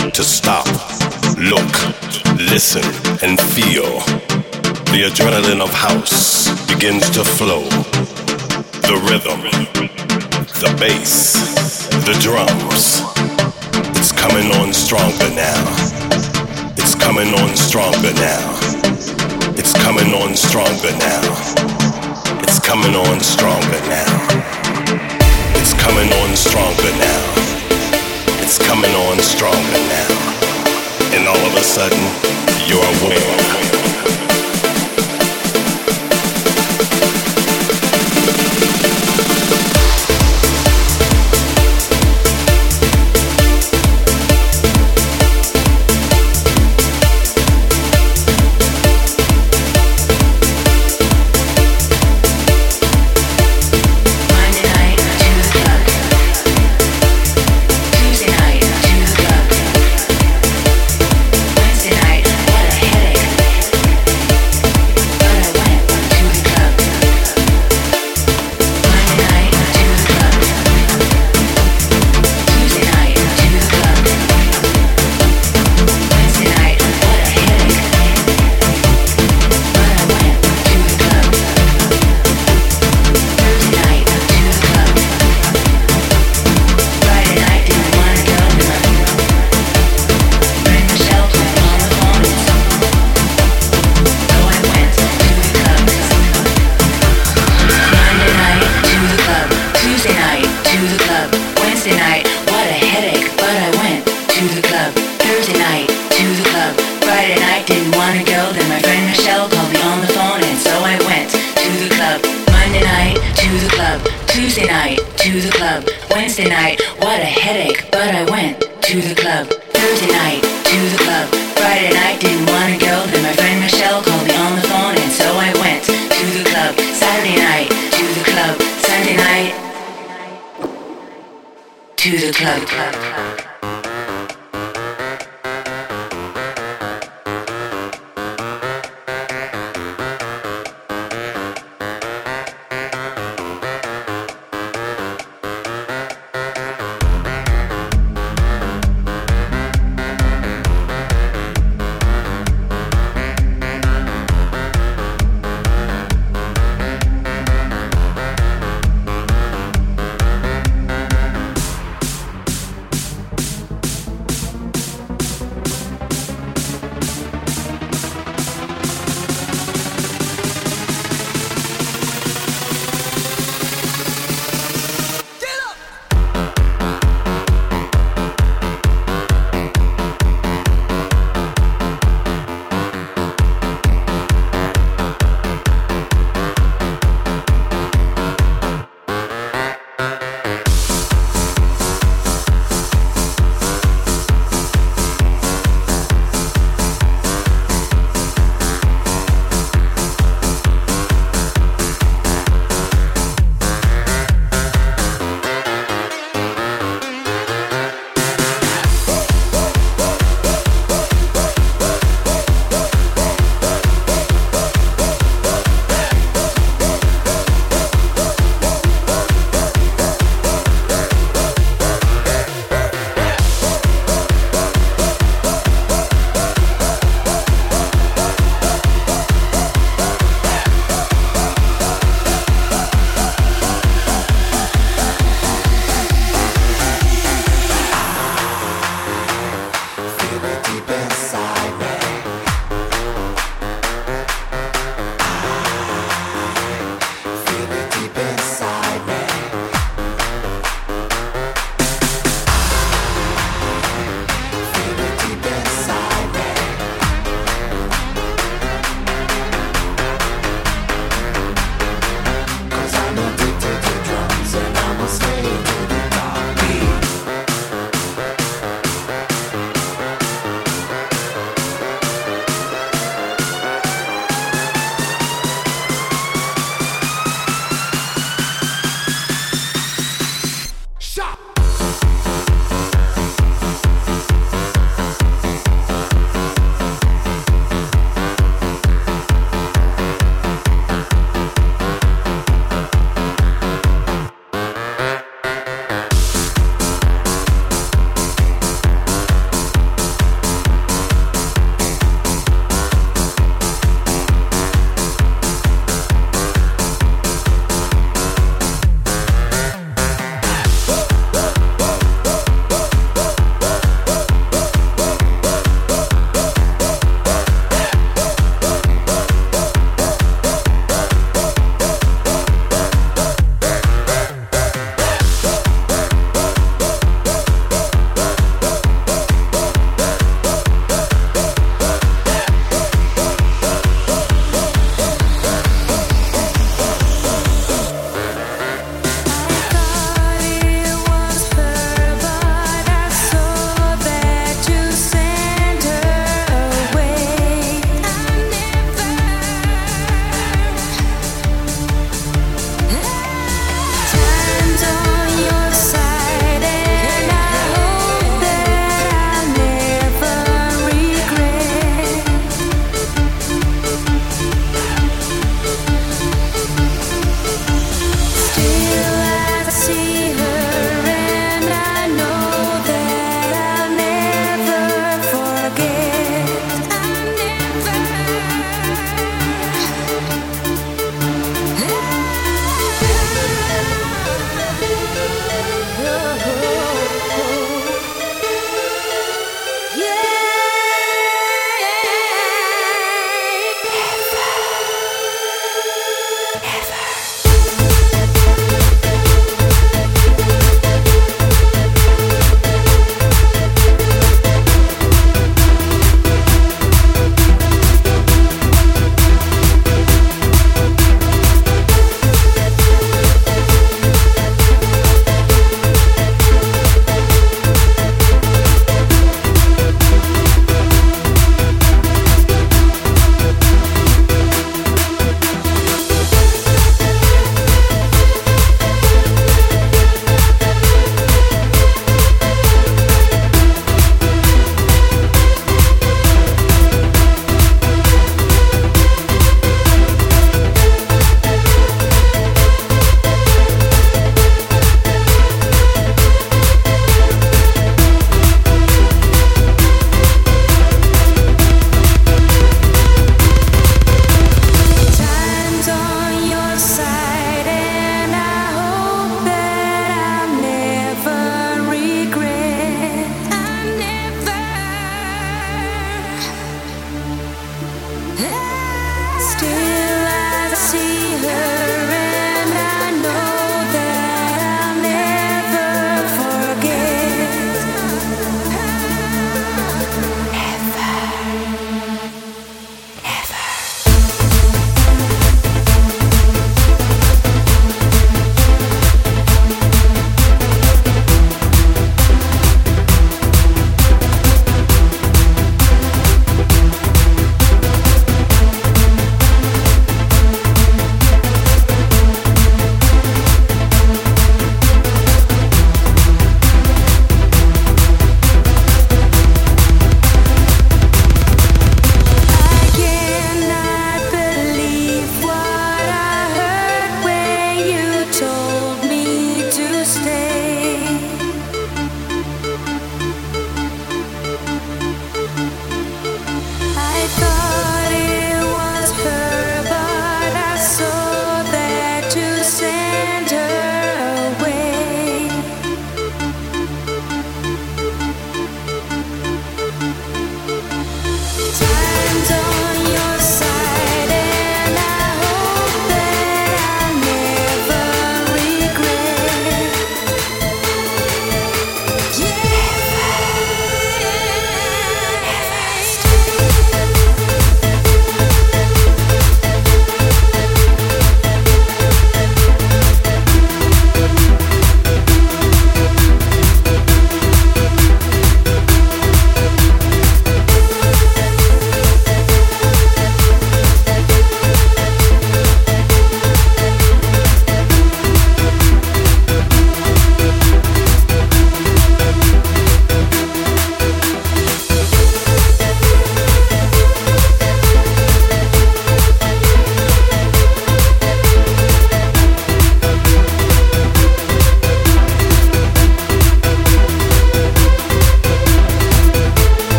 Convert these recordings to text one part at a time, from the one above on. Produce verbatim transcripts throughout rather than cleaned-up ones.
to stop, look, listen, and feel. The adrenaline of house begins to flow. The rhythm, the bass, the drums. It's coming on stronger now. It's coming on stronger now. It's coming on stronger now. It's coming on stronger now. It's coming on stronger now. It's coming on stronger now. And all of a sudden, you're aware.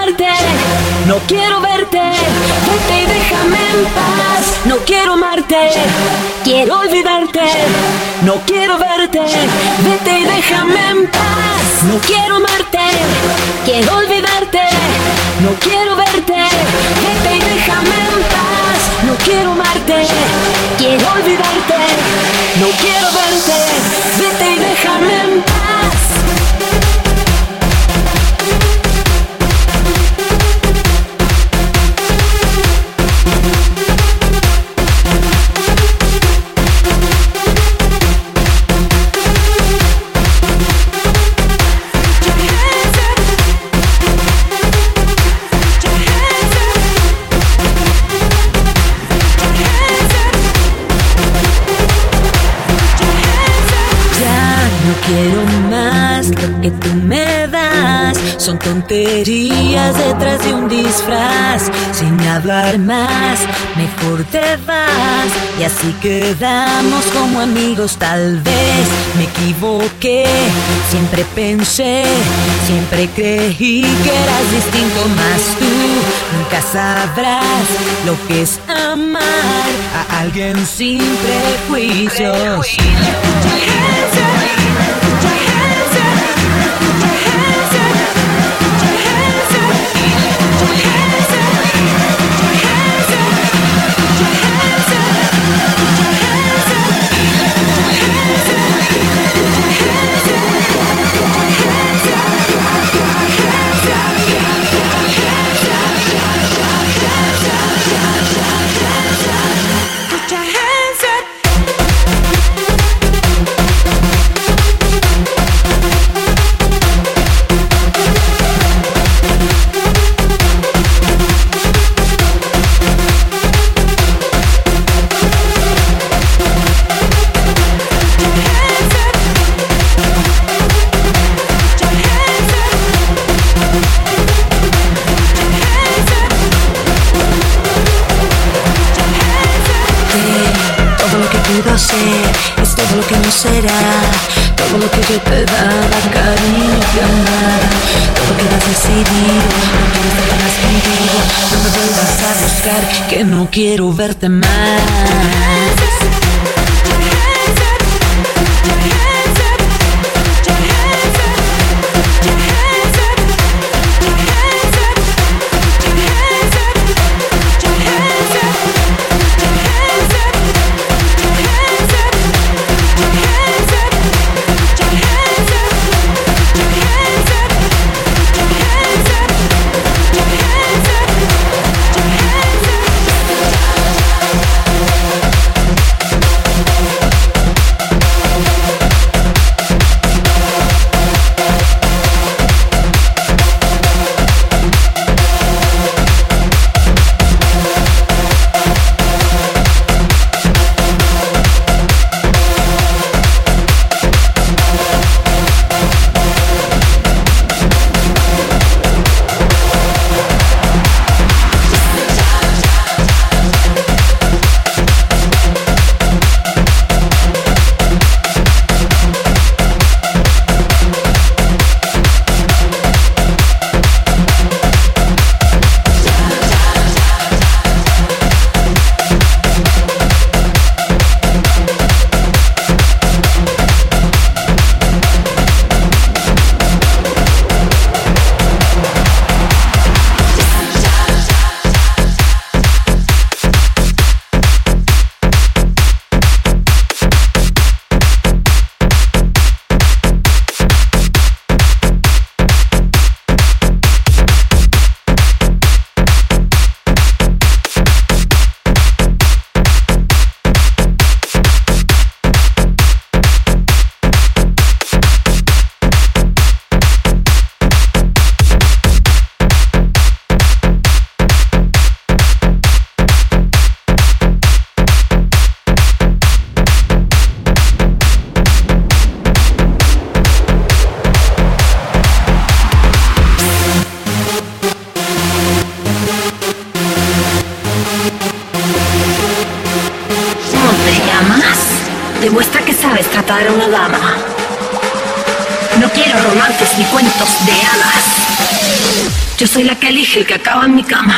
verte, no quiero verte. Vete y déjame en paz. No quiero amarte, quiero olvidarte. No quiero verte, vete y déjame en paz. No quiero amarte, quiero olvidarte. No quiero verte, vete y déjame en paz. No quiero amarte, quiero olvidarte. No quiero verte, vete y déjame en paz. Quiero más lo que tú me das. Son tonterías detrás de un disfraz. Sin hablar más, mejor te vas. Y así quedamos como amigos. Tal vez me equivoqué. Siempre pensé, siempre creí que eras distinto. Más tú nunca sabrás lo que es amar a alguien sin prejuicios. Es todo lo que no será, todo lo que yo te daba, cariño y amar. Todo quedas decidido, no quieres estar más contigo. No me vuelvas a buscar, que no quiero verte más. Demuestra que sabes tratar a una dama. No quiero romances ni cuentos de hadas. Yo soy la que elige el que acaba en mi cama.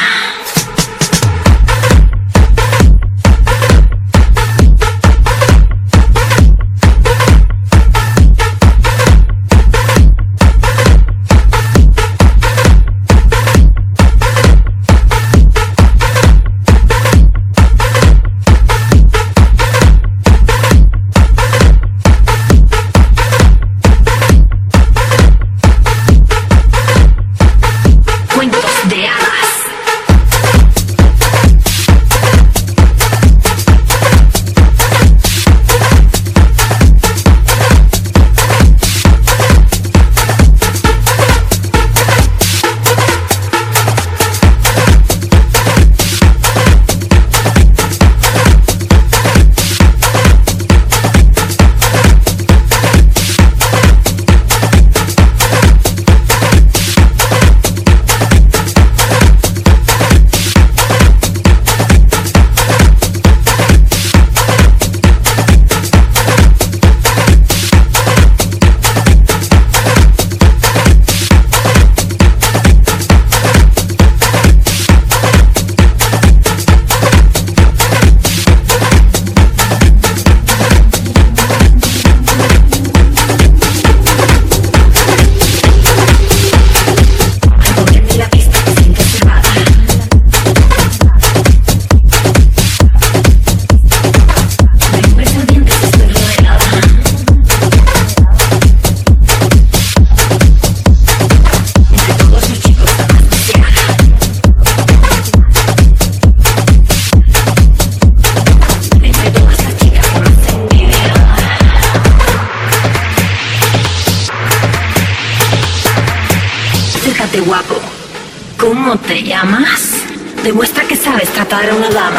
Guapo, ¿cómo te llamas? Demuestra que sabes tratar a una dama.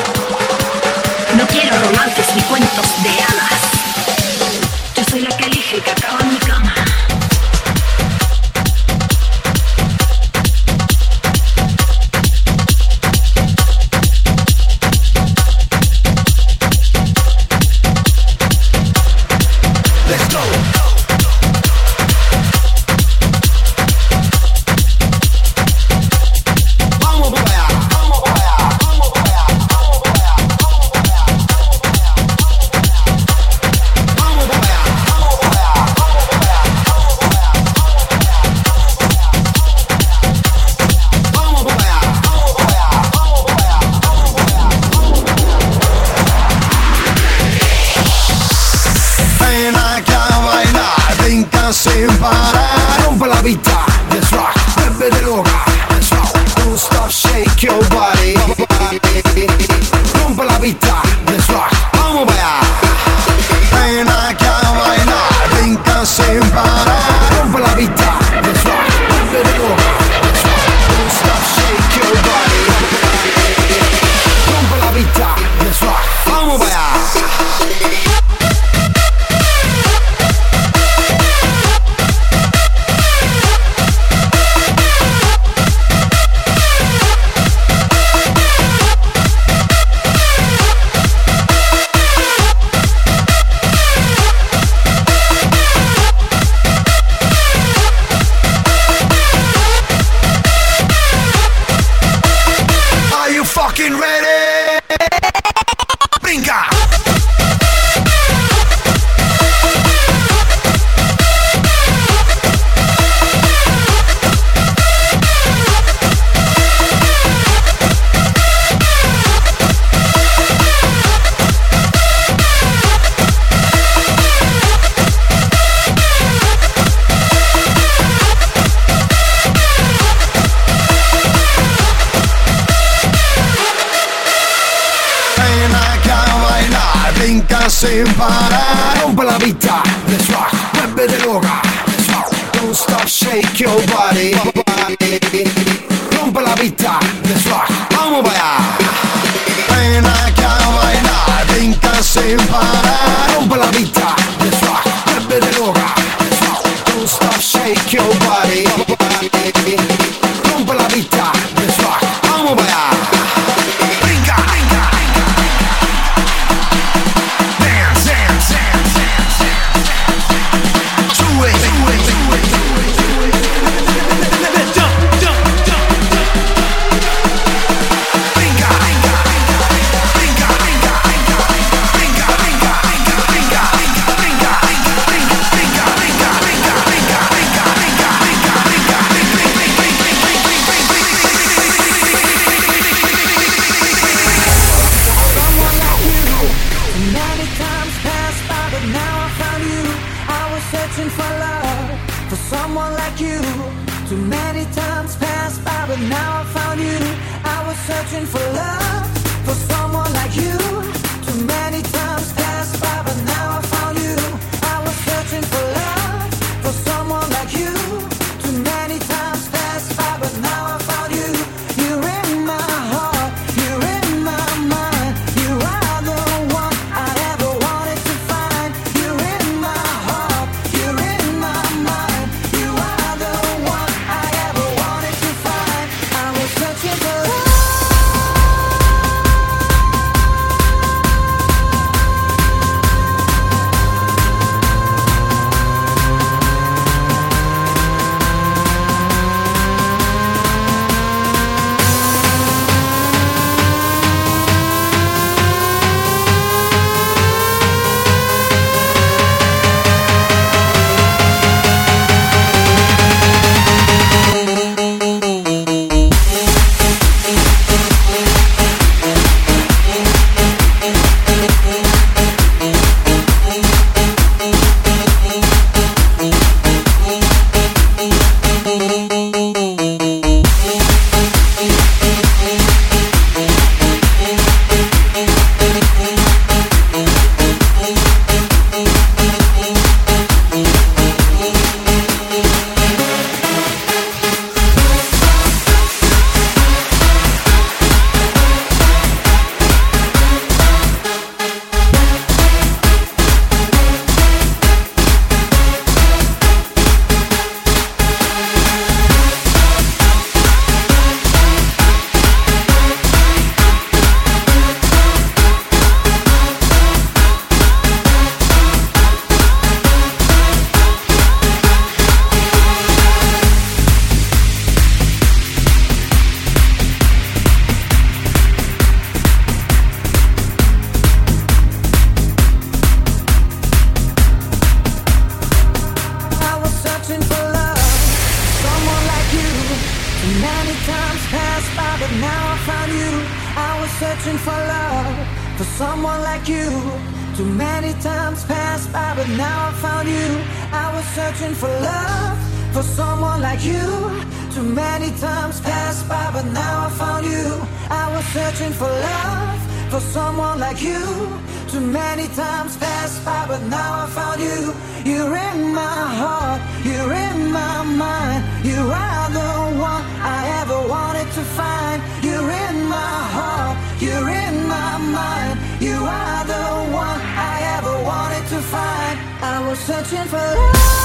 No quiero romances ni cuentos de hadas. Yo soy la que elige el que acaba en mi cama. Let's go. Sin parar, rompe la pista, let's rock, bebe de loca, let's rock, don't stop, shake your body, rompe la pista, let's rock, vamos para allá, ven aquí a bailar, brinca sin parar, rompe la pista, let's rock, bebe de loca, let's rock, don't stop, shake your body, rompe la pista, let's rock, vamos para allá. Fucking ready, brinca. Sin parar, rompe la pista, let's rock, bebe de loca, let's rock, don't stop, shake your body, rompe la pista, let's rock, vamos para allá, ven aquí a bailar, brinca sin parar, rompe la pista, let's rock, bebe de loca, let's rock, don't stop, shake your body, rompe la pista, let's rock, vamos para allá. Let's jump. but now I found you. I was searching for love, for someone like you. Too many times passed by, but now I found you. I was searching for love, for someone like you. Too many times passed by, but now I found you. You're in my heart, you're in my mind. You are the one I ever wanted to find. You're in my heart, you're in my mind. You are the one I ever wanted to find. I was searching for love. Many times passed by, but now I found you. I was searching for love, for someone like you. Too many times passed by, but now I found you. I was searching for love, for someone like you. Too many times passed by, but now I found you. I was searching for love, for someone like you. Too many times passed by, but now I found you. You're in my heart, you're in my mind. You are the one I ever wanted to find. You're in my heart, you're in my mind. You are the one I ever wanted to find. I was searching for love.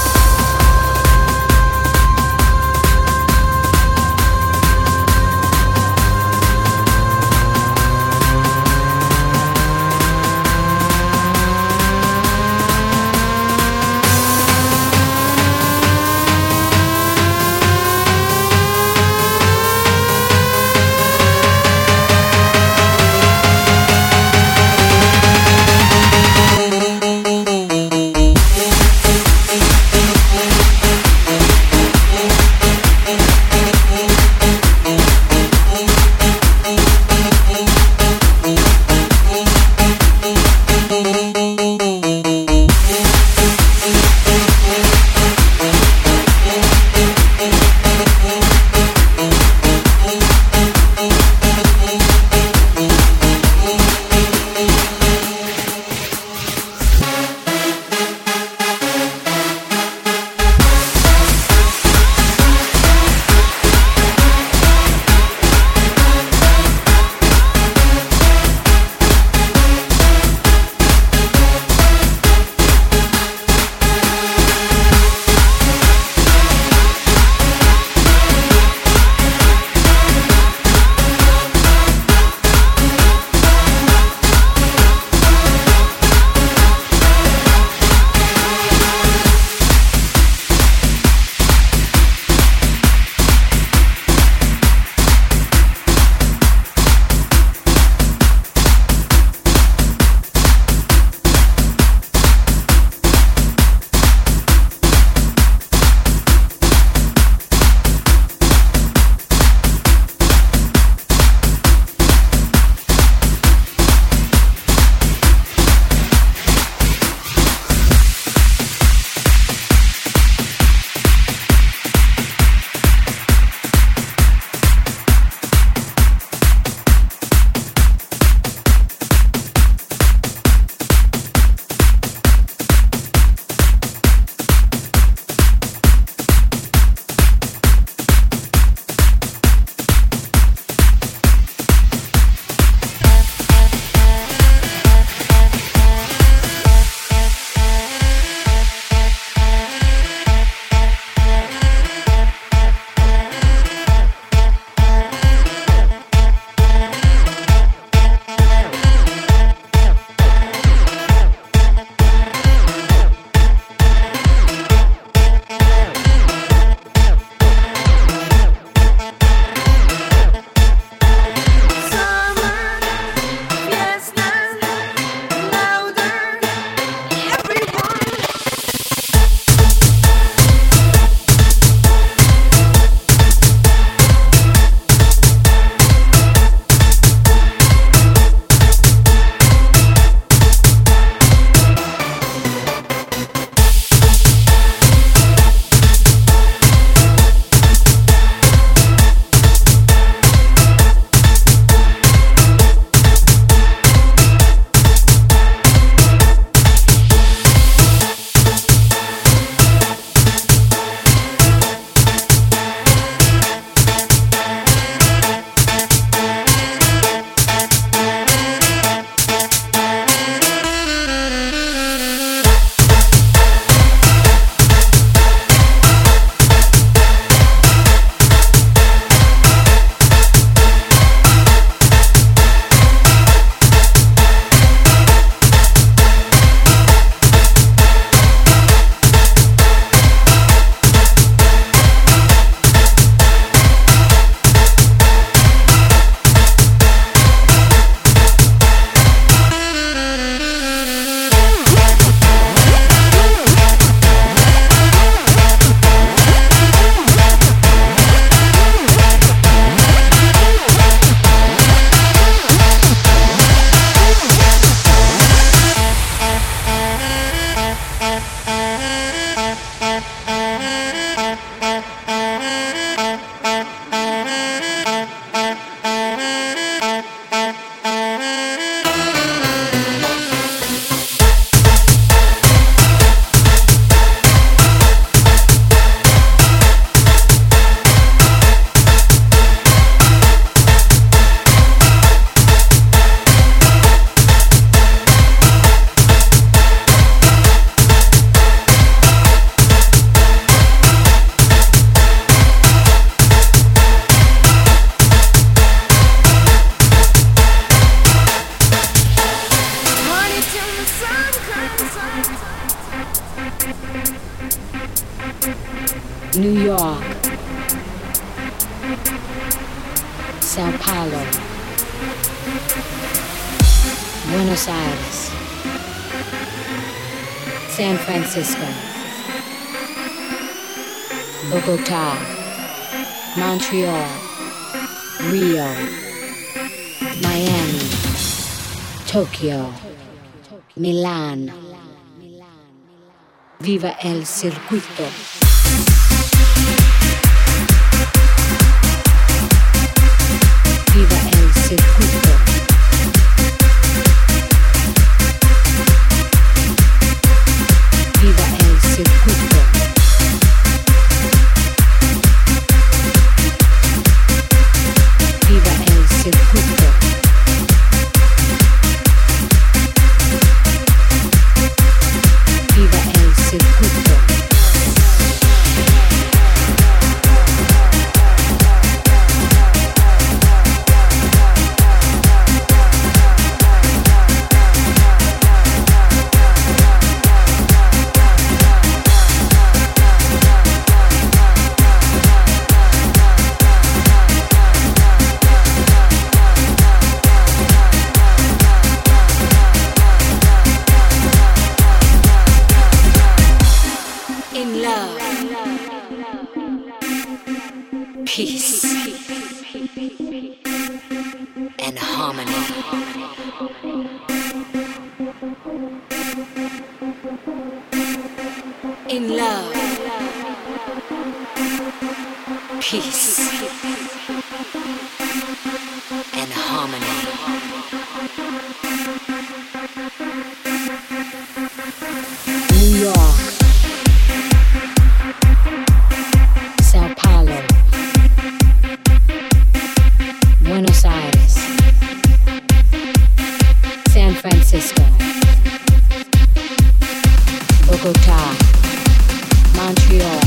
We'll be right back. New York, Sao Paulo, Buenos Aires, San Francisco, Bogota, Montreal, Rio, Miami, Tokyo, Milan. Viva el circuito. Viva el circuito. Viva el circuito. Viva el circuito. Viva el circuito. Peace and harmony. In love, peace and harmony. New York, Sao Paulo, Buenos Aires, San Francisco, Bogota, Montreal,